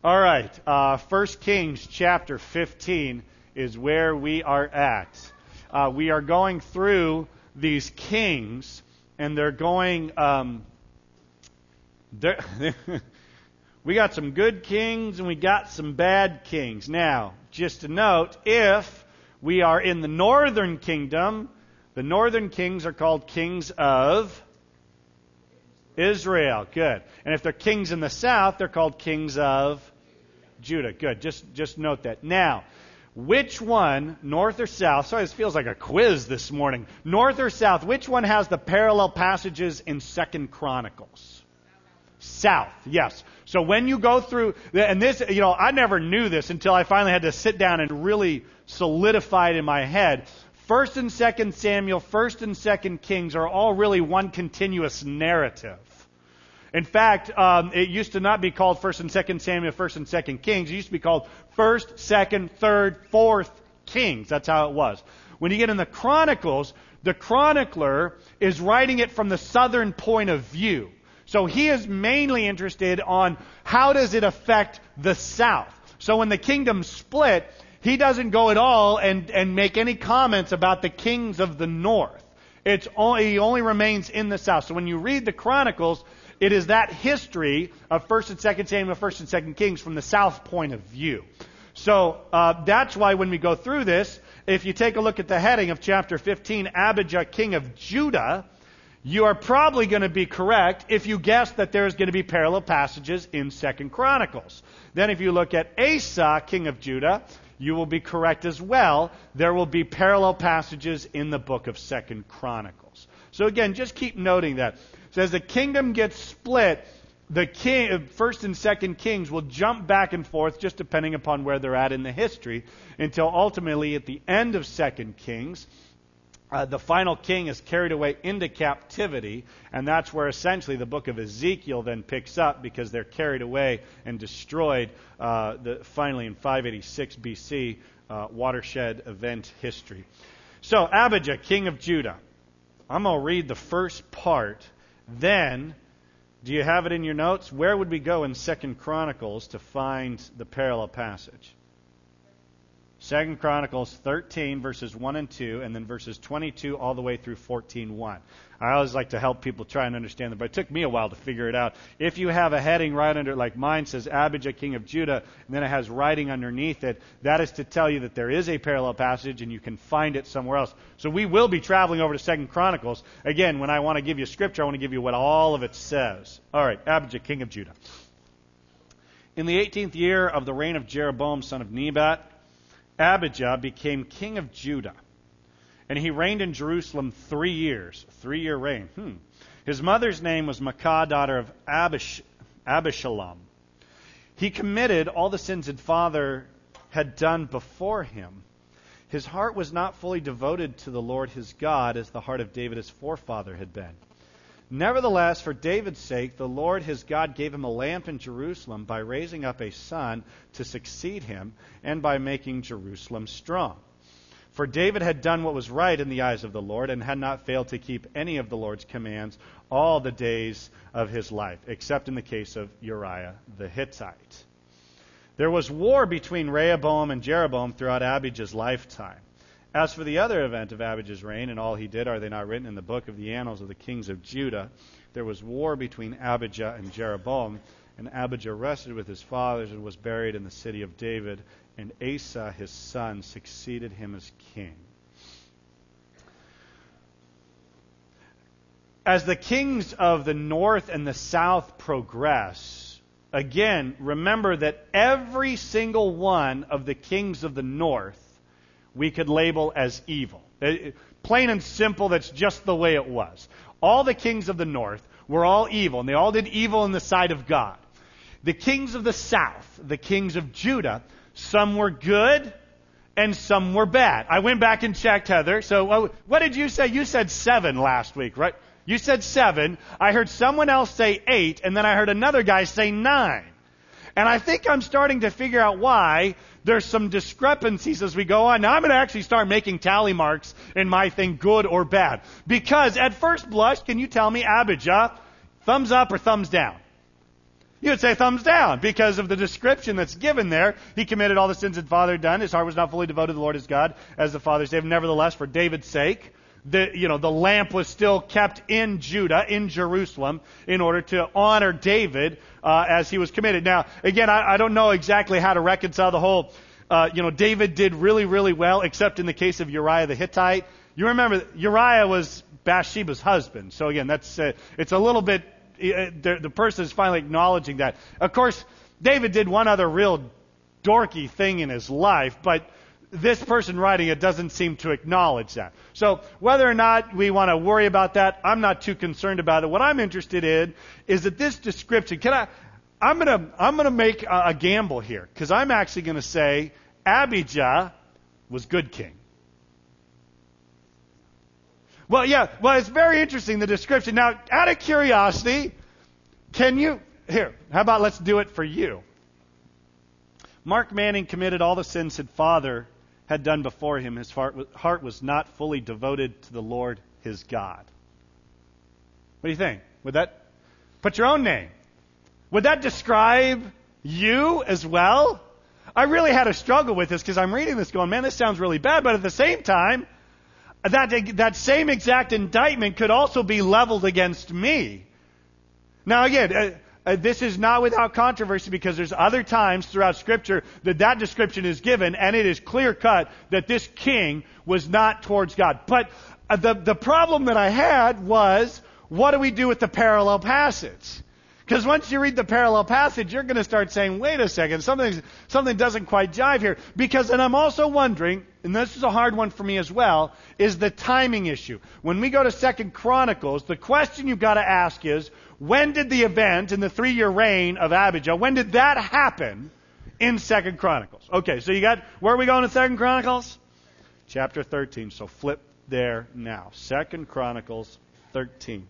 All right, 1 Kings chapter 15 is where we are at. We are going through these kings, and they're going... we got some good kings, and we got some bad kings. Now, just to note, if we are in the northern kingdom, the northern kings are called kings of Israel. Good. And if they're kings in the south, they're called kings of Judah. Good. Just note that. Now, which one, north or south? Sorry, this feels like a quiz this morning. North or south, which one has the parallel passages in 2 Chronicles? South, yes. So when you go through, and this, I never knew this until I finally had to sit down and really solidify it in my head. 1st and 2nd Samuel, 1st and 2nd Kings are all really one continuous narrative. In fact, it used to not be called 1st and 2nd Samuel, 1st and 2nd Kings. It used to be called 1st, 2nd, 3rd, 4th Kings. That's how it was. When you get in the Chronicles, the chronicler is writing it from the southern point of view. So he is mainly interested on how does it affect the south. So when the kingdom split, he doesn't go at all and make any comments about the kings of the north. He only remains in the south. So when you read the Chronicles, it is that history of 1st and 2nd Samuel, 1st and 2nd Kings from the south point of view. So that's why when we go through this, if you take a look at the heading of chapter 15, Abijah, king of Judah, you are probably going to be correct if you guess that there's going to be parallel passages in 2nd Chronicles. Then if you look at Asa, king of Judah, you will be correct as well. There will be parallel passages in the book of 2nd Chronicles. So again, just keep noting that. So as the kingdom gets split, the 1st and 2nd Kings will jump back and forth just depending upon where they're at in the history until ultimately at the end of 2nd Kings, the final king is carried away into captivity, and that's where essentially the book of Ezekiel then picks up because they're carried away and destroyed finally in 586 BC, watershed event history. So Abijah, king of Judah. I'm going to read the first part. Then, do you have it in your notes? Where would we go in 2nd Chronicles to find the parallel passage? 2 Chronicles 13, verses 1 and 2, and then verses 22 all the way through 14:1. I always like to help people try and understand them, but it took me a while to figure it out. If you have a heading right under it, like mine says, Abijah, king of Judah, and then it has writing underneath it, that is to tell you that there is a parallel passage and you can find it somewhere else. So we will be traveling over to 2 Chronicles. Again, when I want to give you scripture, I want to give you what all of it says. All right, Abijah, king of Judah. In the 18th year of the reign of Jeroboam, son of Nebat, Abijah became king of Judah, and he reigned in Jerusalem 3 years. 3-year reign. His mother's name was Maacah, daughter of Abishalom. He committed all the sins his father had done before him. His heart was not fully devoted to the Lord his God as the heart of David his forefather had been. Nevertheless, for David's sake, the Lord his God gave him a lamp in Jerusalem by raising up a son to succeed him and by making Jerusalem strong. For David had done what was right in the eyes of the Lord and had not failed to keep any of the Lord's commands all the days of his life, except in the case of Uriah the Hittite. There was war between Rehoboam and Jeroboam throughout Abijah's lifetime. As for the other event of Abijah's reign and all he did, are they not written in the book of the annals of the kings of Judah? There was war between Abijah and Jeroboam, and Abijah rested with his fathers and was buried in the city of David, and Asa his son succeeded him as king. As the kings of the north and the south progress, again, remember that every single one of the kings of the north we could label as evil. Plain and simple, that's just the way it was. All the kings of the north were all evil, and they all did evil in the sight of God. The kings of the south, the kings of Judah, some were good and some were bad. I went back and checked, Heather. So what did you say? You said 7 last week, right? You said 7. I heard someone else say 8, and then I heard another guy say 9. And I think I'm starting to figure out why there's some discrepancies as we go on. Now I'm going to actually start making tally marks in my thing, good or bad. Because at first blush, can you tell me, Abijah, thumbs up or thumbs down? You would say thumbs down because of the description that's given there. He committed all the sins his father had done. His heart was not fully devoted to the Lord his God as the father saved. Nevertheless, for David's sake, the lamp was still kept in Judah, in Jerusalem, in order to honor David as he was committed. Now, again, I don't know exactly how to reconcile the whole, David did really, really well, except in the case of Uriah the Hittite. You remember, Uriah was Bathsheba's husband. So again, that's it's a little bit, the person is finally acknowledging that. Of course, David did one other real dorky thing in his life, but this person writing it doesn't seem to acknowledge that. So whether or not we want to worry about that, I'm not too concerned about it. What I'm interested in is that this description, I'm gonna make a gamble here, because I'm actually going to say Abijah was good king. Well, it's very interesting, the description. Now, out of curiosity, how about let's do it for you. Mark Manning committed all the sins his father had done before him. His heart was not fully devoted to the Lord his God. What do you think? Would that put your own name? Would that describe you as well? I really had a struggle with this because I'm reading this going, man, this sounds really bad. But at the same time, that same exact indictment could also be leveled against me. Now again, this is not without controversy, because there's other times throughout Scripture that description is given, and it is clear cut that this king was not towards God. But the problem that I had was, what do we do with the parallel passage? Because once you read the parallel passage, you're going to start saying, wait a second, something doesn't quite jive here. And I'm also wondering, and this is a hard one for me as well, is the timing issue. When we go to 2 Chronicles, the question you've got to ask is, when did the event in the 3-year reign of Abijah, when did that happen in 2 Chronicles? Okay, so where are we going in 2 Chronicles? Chapter 13. So flip there now. 2 Chronicles 13.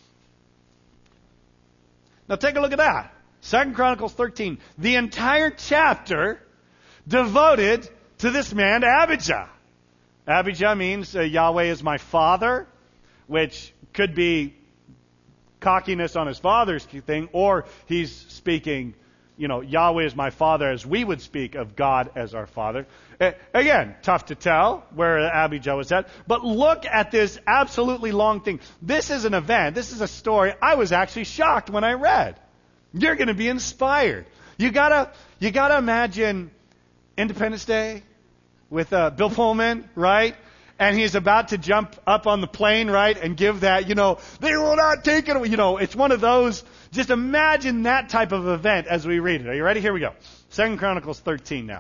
Now take a look at that. 2 Chronicles 13. The entire chapter devoted to this man, Abijah. Abijah means Yahweh is my father, which could be cockiness on his father's thing, or he's speaking, Yahweh is my father as we would speak of God as our father. Again, tough to tell where Abijah was at, but look at this absolutely long thing. This is an event. This is a story. I was actually shocked when I read. You're going to be inspired. You gotta imagine Independence Day with Bill Pullman, right? And he's about to jump up on the plane, right, and give that, they will not take it away. It's one of those. Just imagine that type of event as we read it. Are you ready? Here we go. 2 Chronicles 13 now.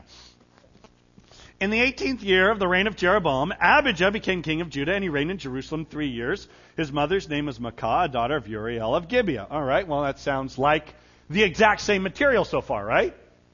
In the 18th year of the reign of Jeroboam, Abijah became king of Judah, and he reigned in Jerusalem 3 years. His mother's name was Maacah, a daughter of Uriel of Gibeah. All right, well, that sounds like the exact same material so far, right?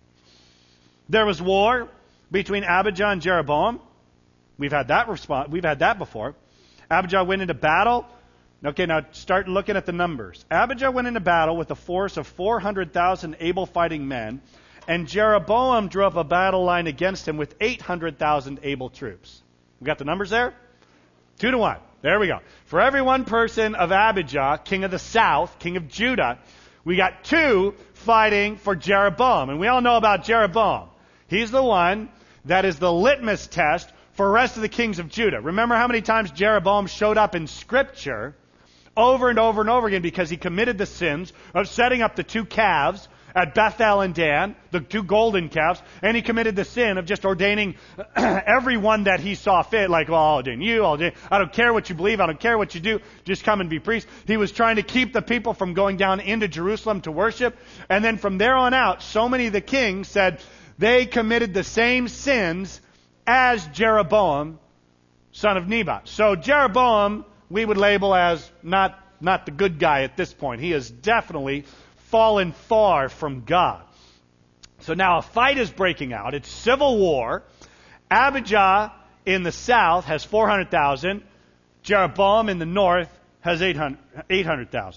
There was war between Abijah and Jeroboam. We've had that before. Abijah went into battle. Okay, now start looking at the numbers. Abijah went into battle with a force of 400,000 able fighting men, and Jeroboam drew up a battle line against him with 800,000 able troops. We got the numbers there? 2-1. There we go. For every one person of Abijah, king of the south, king of Judah, we got 2 fighting for Jeroboam. And we all know about Jeroboam. He's the one that is the litmus test for the rest of the kings of Judah. Remember how many times Jeroboam showed up in Scripture over and over and over again because he committed the sins of setting up the 2 calves at Bethel and Dan, the 2 golden calves, and he committed the sin of just ordaining everyone that he saw fit, like, well, I'll ordain you, I don't care what you believe, I don't care what you do, just come and be priest. He was trying to keep the people from going down into Jerusalem to worship, and then from there on out, so many of the kings said they committed the same sins as Jeroboam, son of Nebat. So Jeroboam, we would label as not the good guy at this point. He has definitely fallen far from God. So now a fight is breaking out. It's civil war. Abijah in the south has 400,000. Jeroboam in the north has 800,000.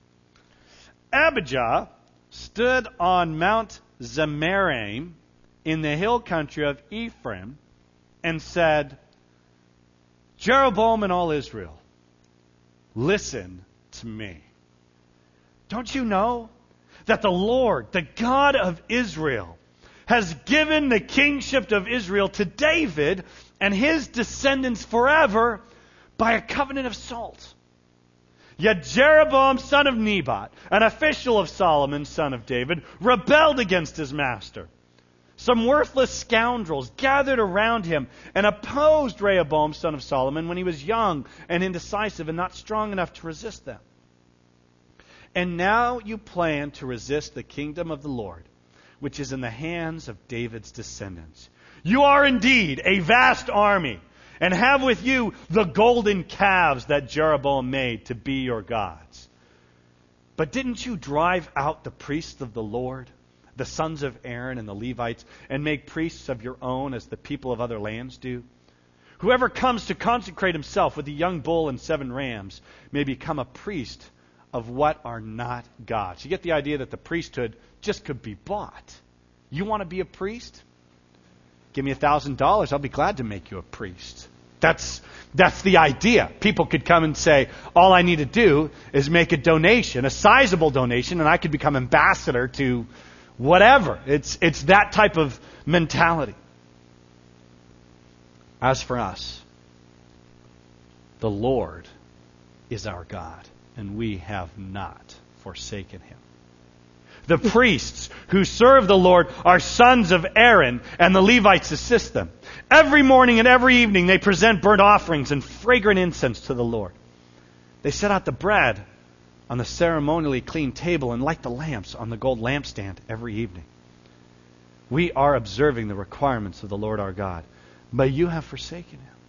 Abijah stood on Mount Zemaraim in the hill country of Ephraim and said, Jeroboam and all Israel, listen to me. Don't you know that the Lord, the God of Israel, has given the kingship of Israel to David and his descendants forever by a covenant of salt. Yet Jeroboam, son of Nebat, an official of Solomon, son of David, rebelled against his master. Some worthless scoundrels gathered around him and opposed Rehoboam, son of Solomon, when he was young and indecisive and not strong enough to resist them. And now you plan to resist the kingdom of the Lord, which is in the hands of David's descendants. You are indeed a vast army, and have with you the golden calves that Jeroboam made to be your gods. But didn't you drive out the priests of the Lord, the sons of Aaron and the Levites, and make priests of your own as the people of other lands do? Whoever comes to consecrate himself with a young bull and 7 rams may become a priest of what are not gods. You get the idea that the priesthood just could be bought. You want to be a priest? Give me $1,000. I'll be glad to make you a priest. That's the idea. People could come and say, all I need to do is make a donation, a sizable donation, and I could become ambassador to whatever. It's that type of mentality. As for us, the Lord is our God, and we have not forsaken him. The priests who serve the Lord are sons of Aaron, and the Levites assist them. Every morning and every evening they present burnt offerings and fragrant incense to the Lord. They set out the bread on the ceremonially clean table and light the lamps on the gold lampstand every evening. We are observing the requirements of the Lord our God, but you have forsaken him.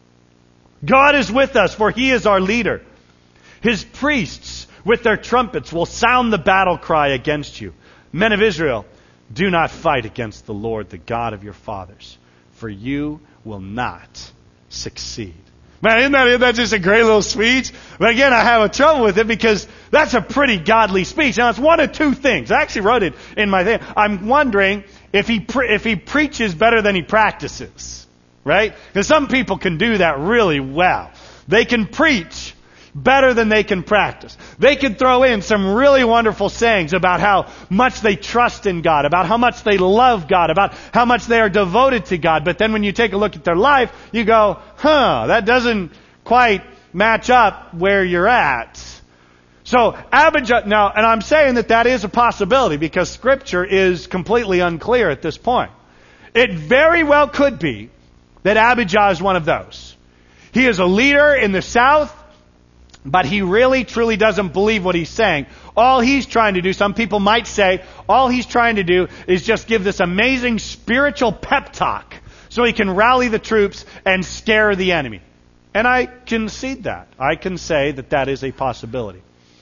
God is with us, for he is our leader. His priests with their trumpets will sound the battle cry against you. Men of Israel, do not fight against the Lord, the God of your fathers, for you will not succeed. Man, isn't that just a great little speech? But again, I have a trouble with it because that's a pretty godly speech. Now, it's one of two things. I actually wrote it in my thing. I'm wondering if he preaches better than he practices, right? Because some people can do that really well. They can preach better than they can practice. They can throw in some really wonderful sayings about how much they trust in God, about how much they love God, about how much they are devoted to God. But then when you take a look at their life, you go, that doesn't quite match up where you're at. So Abijah, now, and I'm saying that is a possibility because Scripture is completely unclear at this point. It very well could be that Abijah is one of those. He is a leader in the south, but he really, truly doesn't believe what he's saying. All he's trying to do, some people might say, all he's trying to do is just give this amazing spiritual pep talk so he can rally the troops and scare the enemy. And I concede that. I can say that is a possibility.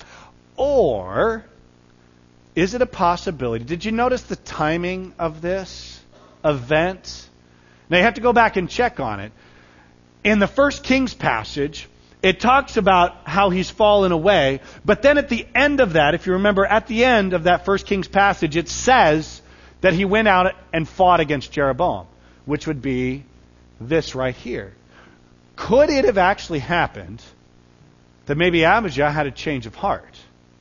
Or, is it a possibility? Did you notice the timing of this event? Now you have to go back and check on it. In the 1 Kings passage, it talks about how he's fallen away, but then at the end of that, if you remember, at the end of that 1 Kings passage, it says that he went out and fought against Jeroboam, which would be this right here. Could it have actually happened that maybe Abijah had a change of heart?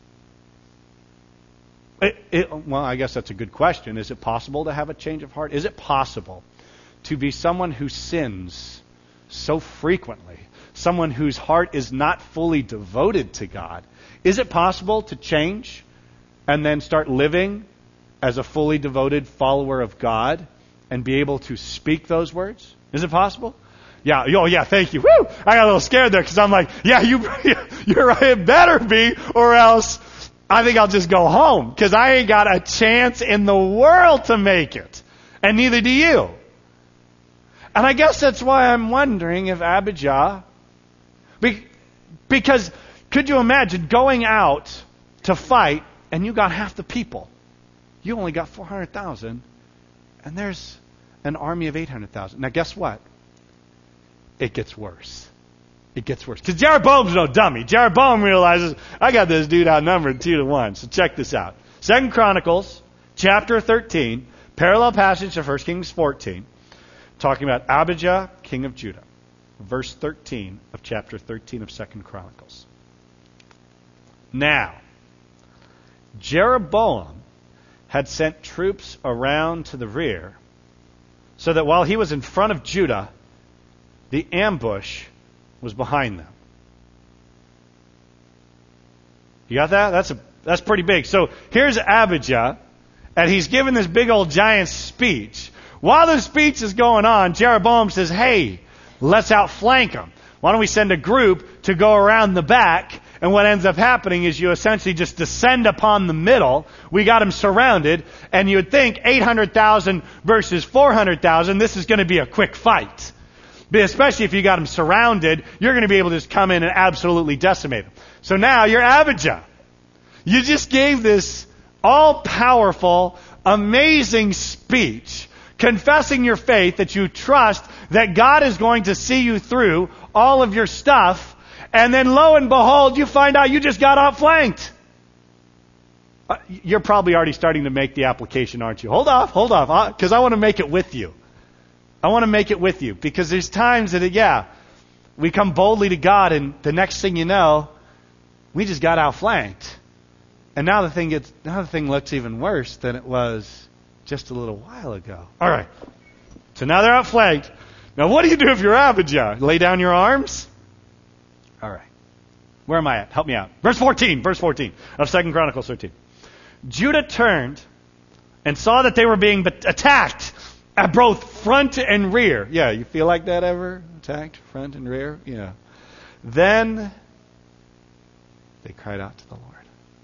Well, I guess that's a good question. Is it possible to have a change of heart? Is it possible to be someone who sins so frequently? Someone whose heart is not fully devoted to God. Is it possible to change and then start living as a fully devoted follower of God and be able to speak those words? Is it possible? Yeah. Oh, yeah. Thank you. Woo! I got a little scared there because I'm like, yeah, you're right. It better be, or else I think I'll just go home because I ain't got a chance in the world to make it, and neither do you. And I guess that's why I'm wondering if Abijah. Because could you imagine going out to fight and you got half the people? You only got 400,000 and there's an army of 800,000. Now guess what? It gets worse. It gets worse. Because Jeroboam's no dummy. Jeroboam realizes, I got this dude outnumbered 2-1. So check this out. 2 Chronicles chapter 13, parallel passage to 1 Kings 14, talking about Abijah, king of Judah. Verse 13 of chapter 13 of 2 Chronicles. Now, Jeroboam had sent troops around to the rear so that while he was in front of Judah, the ambush was behind them. You got that? That's pretty big. So here's Abijah, and he's giving this big old giant speech. While the speech is going on, Jeroboam says, hey, let's outflank them. Why don't we send a group to go around the back? And what ends up happening is you essentially just descend upon the middle. We got them surrounded, and you would think 800,000 versus 400,000, this is going to be a quick fight. But especially if you got them surrounded, you're going to be able to just come in and absolutely decimate them. So now you're Abijah. You just gave this all-powerful, amazing speech, confessing your faith, that you trust that God is going to see you through all of your stuff. And then lo and behold, you find out you just got outflanked. You're probably already starting to make the application, aren't you? Hold off, because I want to make it with you. I want to make it with you, because there's times that, we come boldly to God, and the next thing you know, we just got outflanked. And now the thing looks even worse than it was just a little while ago. All right. So now they're outflanked. Now what do you do if you're Abijah? Lay down your arms? All right. Where am I at? Help me out. Verse 14 of 2 Chronicles 13. Judah turned and saw that they were being attacked at both front and rear. Yeah, you feel like that ever? Attacked front and rear? Yeah. Then they cried out to the Lord.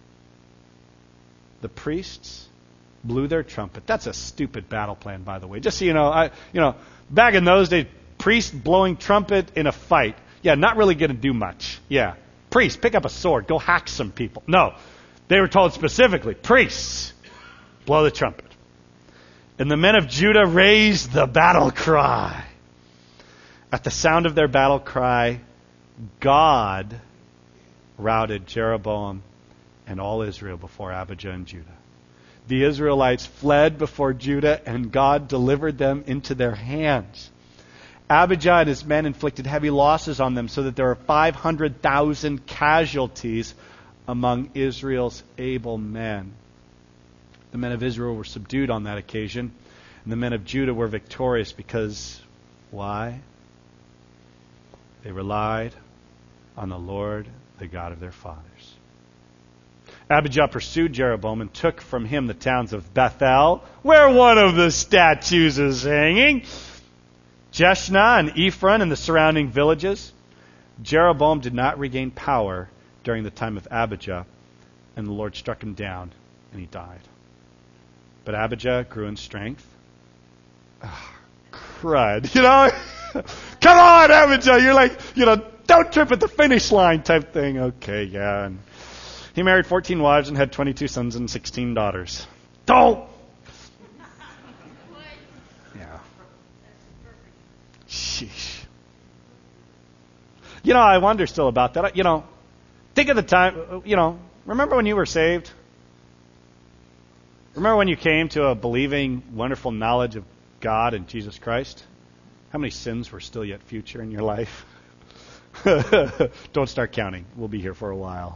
The priests blew their trumpet. That's a stupid battle plan, by the way. Just so you know, back in those days, priests blowing trumpet in a fight. Yeah, not really going to do much. Yeah. Priest, pick up a sword. Go hack some people. No. They were told specifically, priests, blow the trumpet. And the men of Judah raised the battle cry. At the sound of their battle cry, God routed Jeroboam and all Israel before Abijah and Judah. The Israelites fled before Judah, and God delivered them into their hands. Abijah and his men inflicted heavy losses on them, so that there were 500,000 casualties among Israel's able men. The men of Israel were subdued on that occasion, and the men of Judah were victorious because, why? They relied on the Lord, the God of their fathers. Abijah pursued Jeroboam and took from him the towns of Bethel, where one of the statues is hanging, Jeshna and Ephron and the surrounding villages. Jeroboam did not regain power during the time of Abijah, and the Lord struck him down, and he died. But Abijah grew in strength. Crud. Come on, Abijah. You're like, don't trip at the finish line type thing. Okay, yeah. And he married 14 wives and had 22 sons and 16 daughters. Don't! Yeah. Sheesh. I wonder still about that. Think of the time, remember when you were saved? Remember when you came to a believing, wonderful knowledge of God and Jesus Christ? How many sins were still yet future in your life? Don't start counting. We'll be here for a while.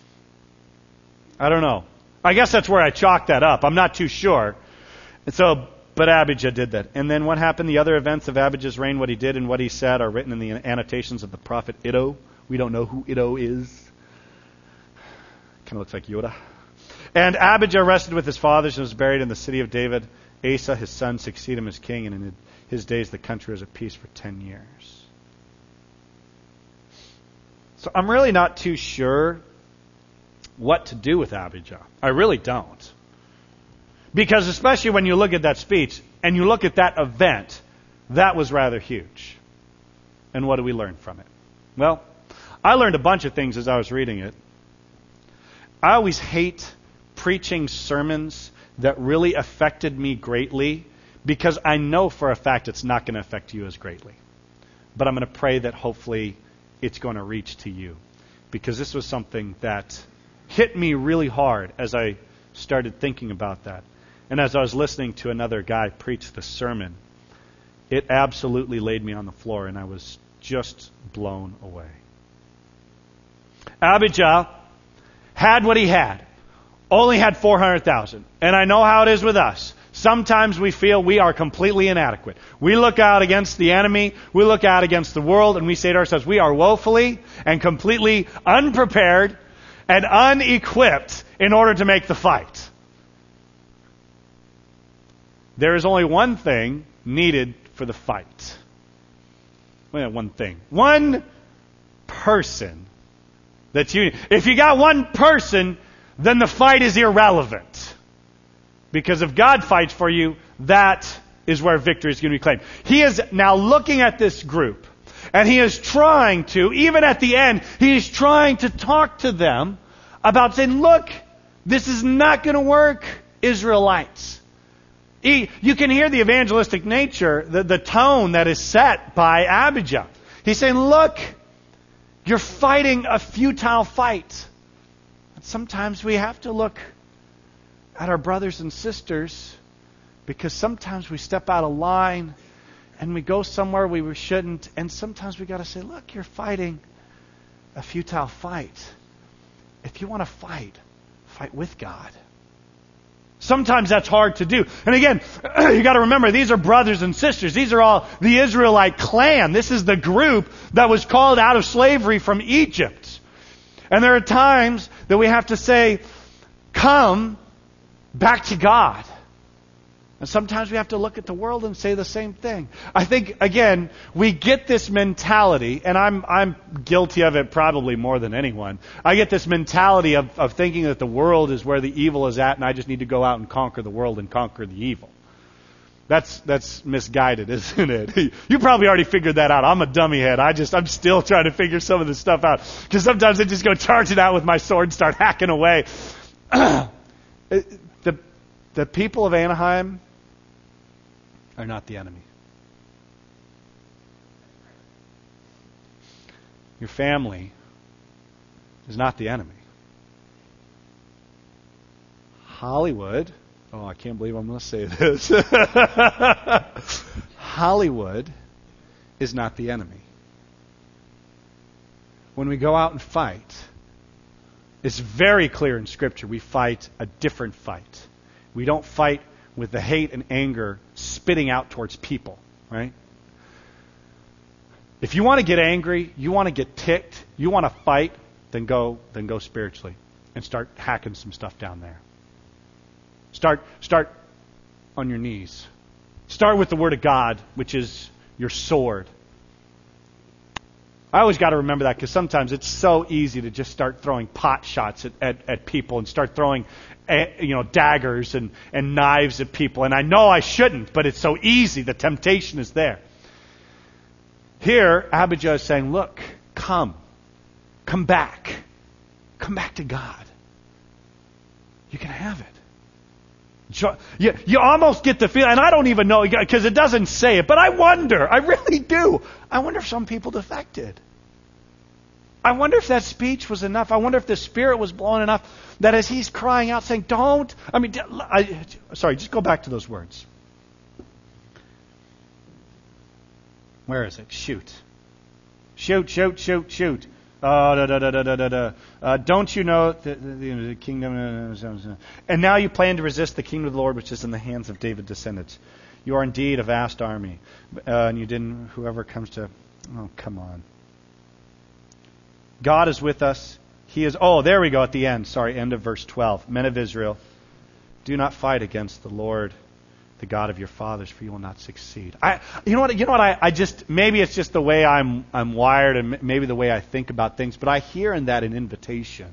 I don't know. I guess that's where I chalked that up. I'm not too sure. But Abijah did that. And then what happened? The other events of Abijah's reign, what he did and what he said, are written in the annotations of the prophet Iddo. We don't know who Iddo is. Kind of looks like Yoda. And Abijah rested with his fathers and was buried in the city of David. Asa, his son, succeeded him as king, and in his days the country was at peace for 10 years. So I'm really not too sure what to do with Abijah. I really don't. Because especially when you look at that speech and you look at that event, that was rather huge. And what do we learn from it? Well, I learned a bunch of things as I was reading it. I always hate preaching sermons that really affected me greatly, because I know for a fact it's not going to affect you as greatly. But I'm going to pray that hopefully it's going to reach to you, because this was something that hit me really hard as I started thinking about that. And as I was listening to another guy preach the sermon, it absolutely laid me on the floor, and I was just blown away. Abijah had what he had. only had 400,000. And I know how it is with us. Sometimes we feel we are completely inadequate. We look out against the enemy, we look out against the world, and we say to ourselves, we are woefully and completely unprepared and unequipped in order to make the fight. There is only one thing needed for the fight. Well, one thing. One person that you... If you got one person, then the fight is irrelevant. Because if God fights for you, that is where victory is going to be claimed. He is now looking at this group, and he is trying to, even at the end, he is trying to talk to them about saying, look, this is not going to work, Israelites. You can hear the evangelistic nature, the tone that is set by Abijah. He's saying, look, you're fighting a futile fight. And sometimes we have to look at our brothers and sisters, because sometimes we step out of line and we go somewhere we shouldn't, and sometimes we got to say, look, you're fighting a futile fight. If you want to fight with God. Sometimes that's hard to do. And again, you got to remember, these are brothers and sisters. These are all the Israelite clan. This is the group that was called out of slavery from Egypt. And there are times that we have to say, come back to God. And sometimes we have to look at the world and say the same thing. I think, again, we get this mentality, and I'm guilty of it probably more than anyone. I get this mentality of thinking that the world is where the evil is at, and I just need to go out and conquer the world and conquer the evil. That's misguided, isn't it? You probably already figured that out. I'm a dummy head. I'm still trying to figure some of this stuff out. Because sometimes I just go charging out with my sword and start hacking away. The people of Anaheim are not the enemy. Your family is not the enemy. Hollywood, oh, I can't believe I'm going to say this. Hollywood is not the enemy. When we go out and fight, it's very clear in Scripture, we fight a different fight. We don't fight with the hate and anger spitting out towards people, right? If you want to get angry, you want to get ticked, you want to fight, then go spiritually and start hacking some stuff down there. Start on your knees. Start with the Word of God, which is your sword. I always got to remember that, because sometimes it's so easy to just start throwing pot shots at people and start throwing daggers and knives at people. And I know I shouldn't, but it's so easy. The temptation is there. Here, Abijah is saying, look, come back. Come back to God. You can have it. You almost get the feeling, and I don't even know, because it doesn't say it, but I really do. I wonder if some people defected. I wonder if that speech was enough. I wonder if the Spirit was blowing enough that as he's crying out, saying, just go back to those words. Where is it? Shoot. Don't you know the kingdom? And now you plan to resist the kingdom of the Lord, which is in the hands of David's descendants. You are indeed a vast army, and you didn't. Whoever comes to, come on. God is with us. He is. Oh, there we go at the end. Sorry, end of verse 12. Men of Israel, do not fight against the Lord, the God of your fathers, for you will not succeed. You know what? I just, maybe it's just the way I'm wired, and maybe the way I think about things. But I hear in that an invitation.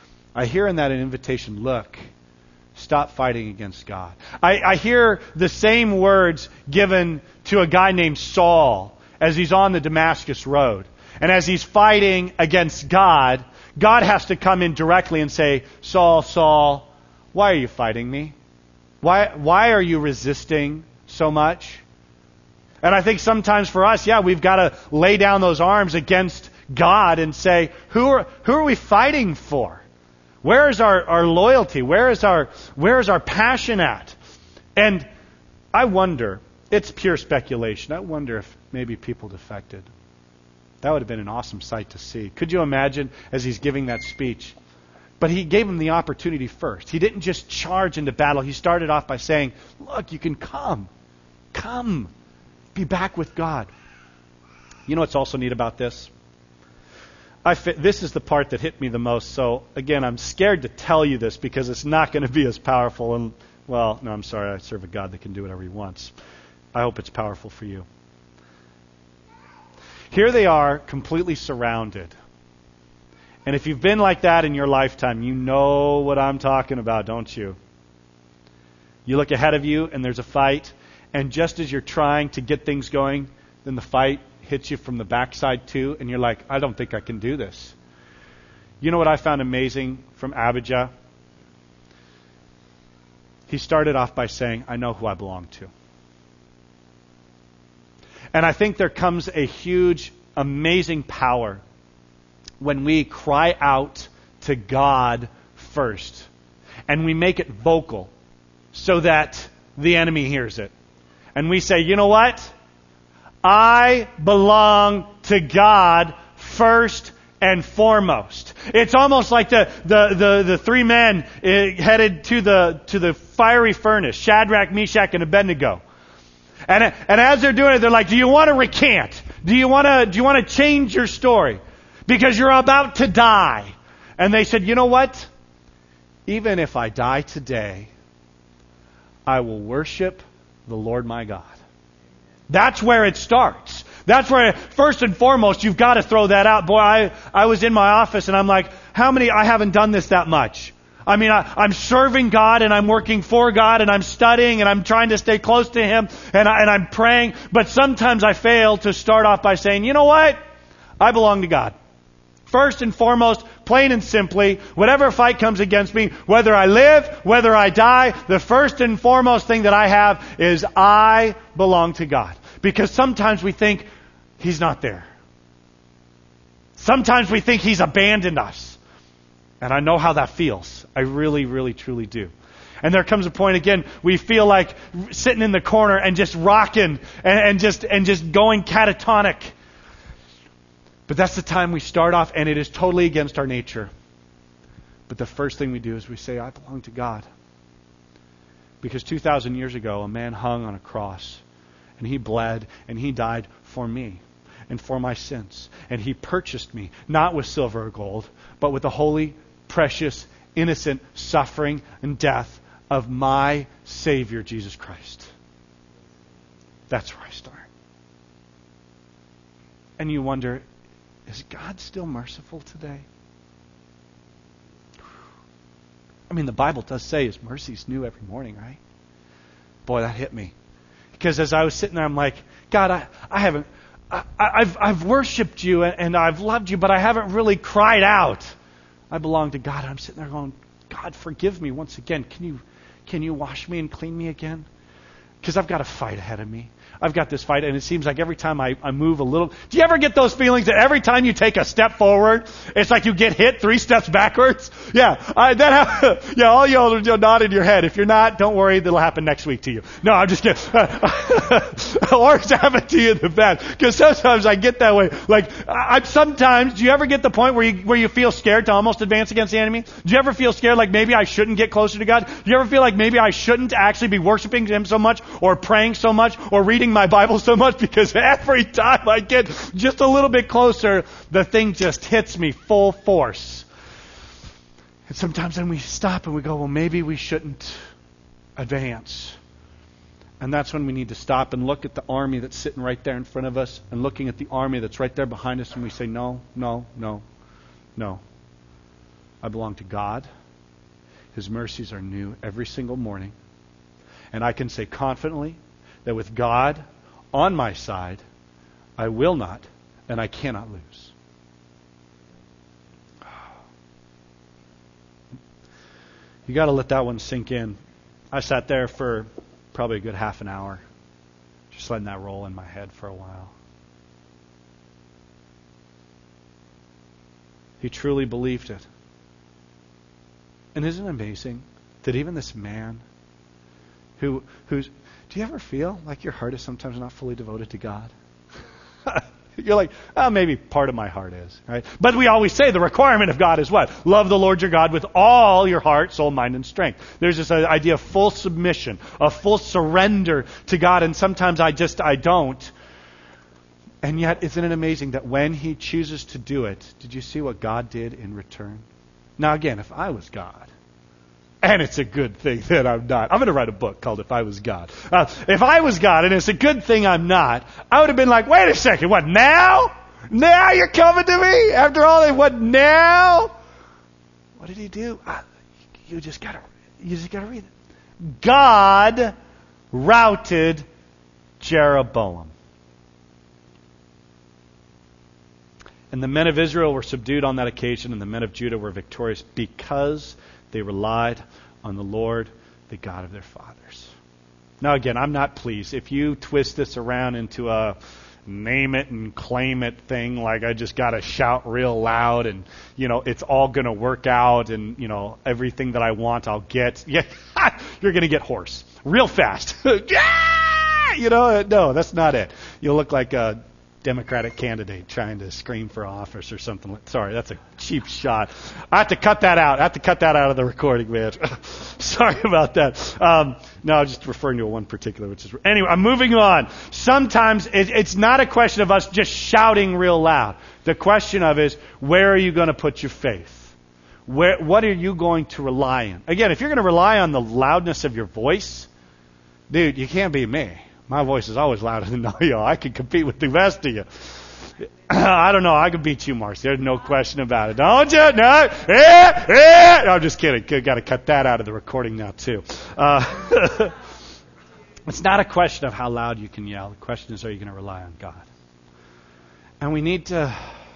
Look, stop fighting against God. I hear the same words given to a guy named Saul as he's on the Damascus Road. And as he's fighting against God, God has to come in directly and say, Saul, Saul, why are you fighting me? Why are you resisting so much? And I think sometimes for us, we've got to lay down those arms against God and say, who are we fighting for? Where is our loyalty? Where is our passion at? And I wonder, it's pure speculation, I wonder if maybe people defected. That would have been an awesome sight to see. Could you imagine as he's giving that speech? But he gave him the opportunity first. He didn't just charge into battle. He started off by saying, look, you can come. Come. Be back with God. You know what's also neat about this? This is the part that hit me the most. So, again, I'm scared to tell you this because it's not going to be as powerful. And, well, no, I'm sorry. I serve a God that can do whatever he wants. I hope it's powerful for you. Here they are, completely surrounded. And if you've been like that in your lifetime, you know what I'm talking about, don't you? You look ahead of you and there's a fight, and just as you're trying to get things going, then the fight hits you from the backside too, and you're like, I don't think I can do this. You know what I found amazing from Abijah? He started off by saying, I know who I belong to. And I think there comes a huge, amazing power when we cry out to God first. And we make it vocal so that the enemy hears it. And we say, you know what? I belong to God first and foremost. It's almost like the three men headed to the fiery furnace, Shadrach, Meshach, and Abednego. And as they're doing it, they're like, do you want to recant? Do you want to change your story? Because you're about to die. And they said, you know what? Even if I die today, I will worship the Lord my God. That's where it starts. That's where, first and foremost, you've got to throw that out. Boy, I was in my office and I'm like, I haven't done this that much. I mean, I'm serving God and I'm working for God and I'm studying and I'm trying to stay close to Him and I'm praying. But sometimes I fail to start off by saying, you know what? I belong to God. First and foremost, plain and simply, whatever fight comes against me, whether I live, whether I die, the first and foremost thing that I have is I belong to God. Because sometimes we think He's not there. Sometimes we think He's abandoned us. And I know how that feels. I really, really, truly do. And there comes a point again, we feel like sitting in the corner and just rocking and just going catatonic. But that's the time we start off, and it is totally against our nature. But the first thing we do is we say, I belong to God. Because 2,000 years ago, a man hung on a cross, and he bled, and he died for me and for my sins. And he purchased me, not with silver or gold, but with the holy, precious, innocent suffering and death of my Savior, Jesus Christ. That's where I start. And you wonder, is God still merciful today? I mean, the Bible does say His mercy's new every morning, right? Boy, that hit me. Because as I was sitting there, I'm like, God, I've worshipped you and I've loved you, but I haven't really cried out. I belong to God. I'm sitting there going, God, forgive me once again. Can you wash me and clean me again? Because I've got a fight ahead of me. I've got this fight, and it seems like every time I move a little... Do you ever get those feelings that every time you take a step forward, it's like you get hit 3 steps backwards? Yeah, yeah. All y'all are nodding your head. If you're not, don't worry, that'll happen next week to you. No, I'm just kidding. Or it's happened to you in the bad. Because sometimes I get that way. Like, sometimes, do you ever get the point where you feel scared to almost advance against the enemy? Do you ever feel scared like maybe I shouldn't get closer to God? Do you ever feel like maybe I shouldn't actually be worshiping Him so much, or praying so much, or reading my Bible so much? Because every time I get just a little bit closer, the thing just hits me full force. And sometimes then we stop and we go, well, maybe we shouldn't advance. And that's when we need to stop and look at the army that's sitting right there in front of us, and looking at the army that's right there behind us, and we say, no. I belong to God. His mercies are new every single morning. And I can say confidently that with God on my side, I will not and I cannot lose. You got to let that one sink in. I sat there for probably a good half an hour, just letting that roll in my head for a while. He truly believed it. And isn't it amazing that even this man who's... Do you ever feel like your heart is sometimes not fully devoted to God? You're like, oh, maybe part of my heart is, right? But we always say the requirement of God is what? Love the Lord your God with all your heart, soul, mind, and strength. There's this idea of full submission, of full surrender to God, and sometimes I don't. And yet, isn't it amazing that when He chooses to do it, did you see what God did in return? Now again, if I was God, and it's a good thing that I'm not. I'm going to write a book called If I Was God. If I was God, and it's a good thing I'm not, I would have been like, wait a second, what, now? Now you're coming to me? After all that, what, now? What did He do? You just got to read it. God routed Jeroboam. And the men of Israel were subdued on that occasion, and the men of Judah were victorious because they relied on the Lord, the God of their fathers. Now again, I'm not pleased. If you twist this around into a name it and claim it thing, like I just got to shout real loud and, it's all going to work out and, everything that I want I'll get. Yeah, you're going to get hoarse real fast. No, that's not it. You'll look like a Democratic candidate trying to scream for office or something. Sorry, that's a cheap shot. I have to cut that out. Of the recording, man. Sorry about that. No, I'm just referring to one particular, anyway, I'm moving on. Sometimes it's not a question of us just shouting real loud. The question of is, where are you going to put your faith? What are you going to rely on? Again, if you're going to rely on the loudness of your voice, dude, you can't be me. My voice is always louder than all y'all. I can compete with the rest of you. I don't know. I can beat you, Marcy. There's no question about it. Don't you? No. No, I'm just kidding. Got to cut that out of the recording now, too. It's not a question of how loud you can yell. The question is, are you going to rely on God? And we need to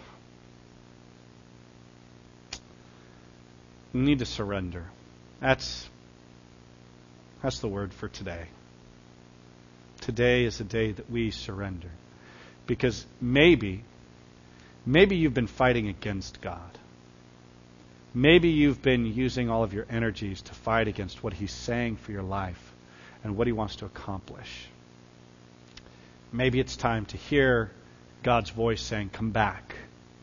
surrender. That's the word for today. Today is the day that we surrender. Because maybe you've been fighting against God. Maybe you've been using all of your energies to fight against what He's saying for your life and what He wants to accomplish. Maybe it's time to hear God's voice saying, come back,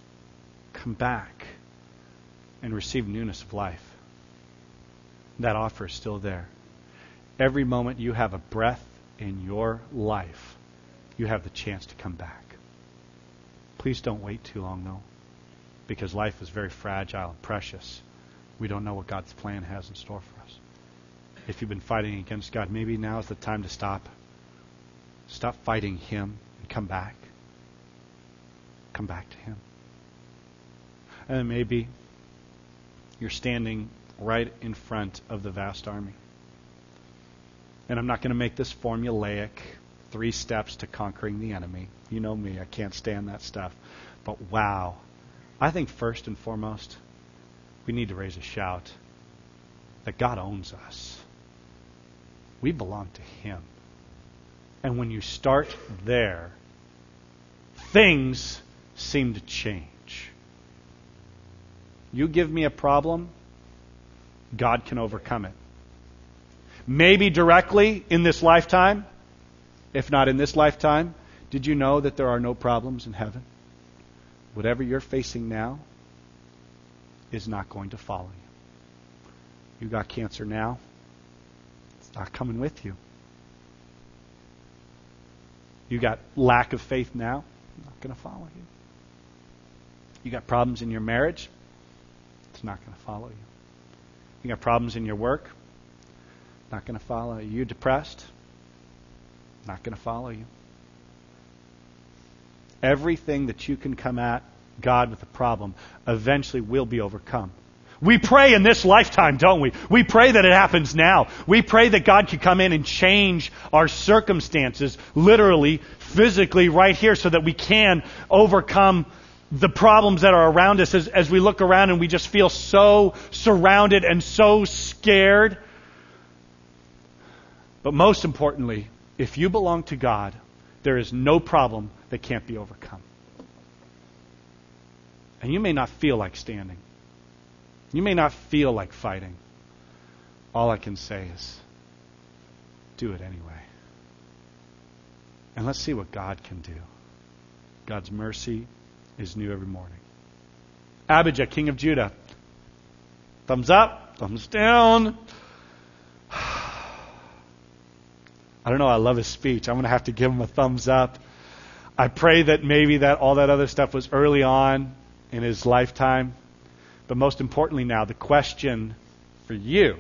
and receive newness of life. That offer is still there. Every moment you have a breath in your life, you have the chance to come back. Please don't wait too long, though, because life is very fragile and precious. We don't know what God's plan has in store for us. If you've been fighting against God, maybe now is the time to stop. Stop fighting Him and come back. Come back to Him. And then maybe you're standing right in front of the vast army. And I'm not going to make this formulaic 3 steps to conquering the enemy. You know me, I can't stand that stuff. But wow, I think first and foremost, we need to raise a shout that God owns us. We belong to Him. And when you start there, things seem to change. You give me a problem, God can overcome it. Maybe directly in this lifetime. If not in this lifetime, did you know that there are no problems in heaven? Whatever you're facing now is not going to follow you. You got cancer now, it's not coming with you. You got lack of faith now, not going to follow you. You got problems in your marriage, it's not going to follow you. You got problems in your work, not going to follow you. You're depressed, not going to follow you. Everything that you can come at God with a problem eventually will be overcome. We pray in this lifetime, don't we? We pray that it happens now. We pray that God can come in and change our circumstances, literally, physically, right here, so that we can overcome the problems that are around us as we look around and we just feel so surrounded and so scared. But most importantly, if you belong to God, there is no problem that can't be overcome. And you may not feel like standing. You may not feel like fighting. All I can say is, do it anyway. And let's see what God can do. God's mercy is new every morning. Abijah, king of Judah. Thumbs up, thumbs down. I don't know, I love his speech. I'm going to have to give him a thumbs up. I pray that maybe that all that other stuff was early on in his lifetime. But most importantly now, the question for you.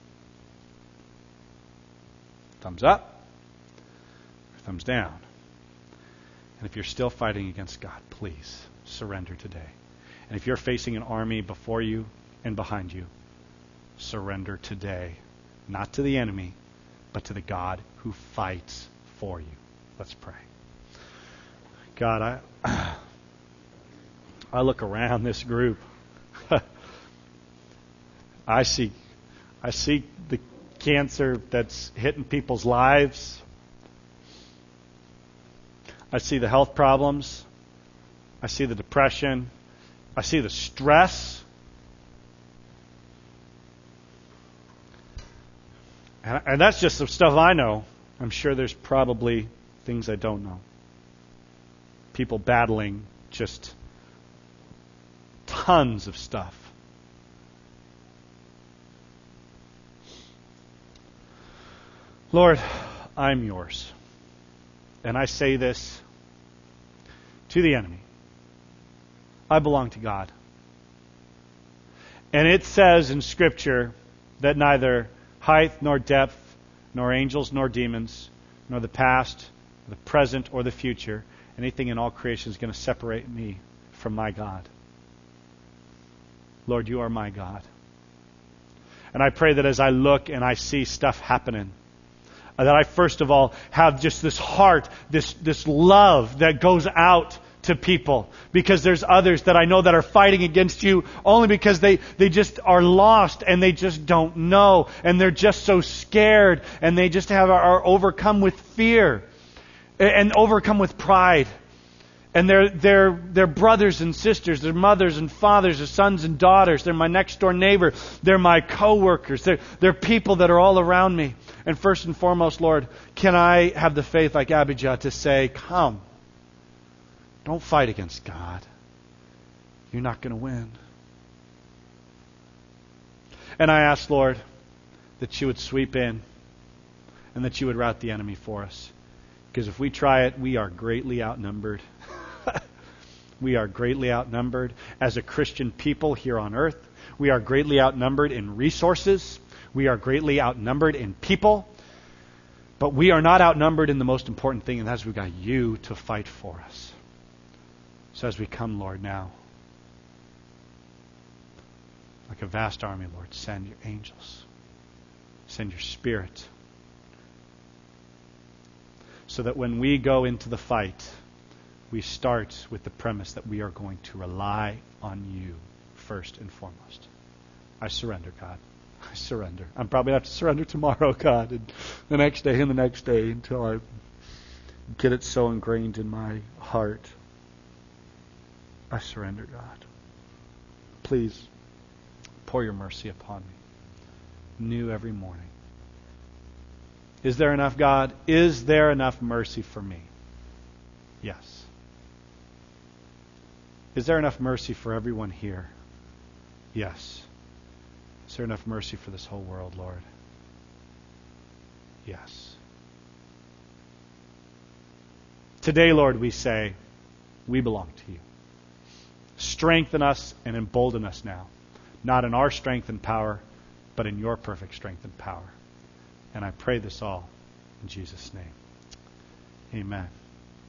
Thumbs up, or thumbs down. And if you're still fighting against God, please surrender today. And if you're facing an army before you and behind you, surrender today. Not to the enemy, but to the God who fights for you. Let's pray. God, I look around this group. I see the cancer that's hitting people's lives. I see the health problems. I see the depression. I see the stress. And that's just the stuff I know. I'm sure there's probably things I don't know. People battling just tons of stuff. Lord, I'm yours. And I say this to the enemy. I belong to God. And it says in Scripture that neither height nor depth, nor angels nor demons, nor the past, the present, or the future, anything in all creation is going to separate me from my God. Lord, you are my God. And I pray that as I look and I see stuff happening, that I first of all have just this heart, this love that goes out to people, because there's others that I know that are fighting against you only because they just are lost and they just don't know, and they're just so scared, and they just are overcome with fear and overcome with pride. And they're brothers and sisters, they're mothers and fathers, they're sons and daughters, they're my next door neighbor, they're my co-workers, they're people that are all around me. And first and foremost, Lord, can I have the faith like Abijah to say, come, don't fight against God. You're not going to win. And I ask, Lord, that you would sweep in and that you would rout the enemy for us. Because if we try it, we are greatly outnumbered. We are greatly outnumbered as a Christian people here on earth. We are greatly outnumbered in resources. We are greatly outnumbered in people. But we are not outnumbered in the most important thing, and that's we've got you to fight for us. So as we come, Lord, now, like a vast army, Lord, send your angels. Send your Spirit. So that when we go into the fight, we start with the premise that we are going to rely on you first and foremost. I surrender, God. I surrender. I'm probably going to have to surrender tomorrow, God, and the next day and the next day until I get it so ingrained in my heart. I surrender, God. Please pour your mercy upon me, new every morning. Is there enough, God? Is there enough mercy for me? Yes. Is there enough mercy for everyone here? Yes. Is there enough mercy for this whole world, Lord? Yes. Today, Lord, we say, we belong to you. Strengthen us and embolden us now. Not in our strength and power, but in your perfect strength and power. And I pray this all in Jesus' name. Amen.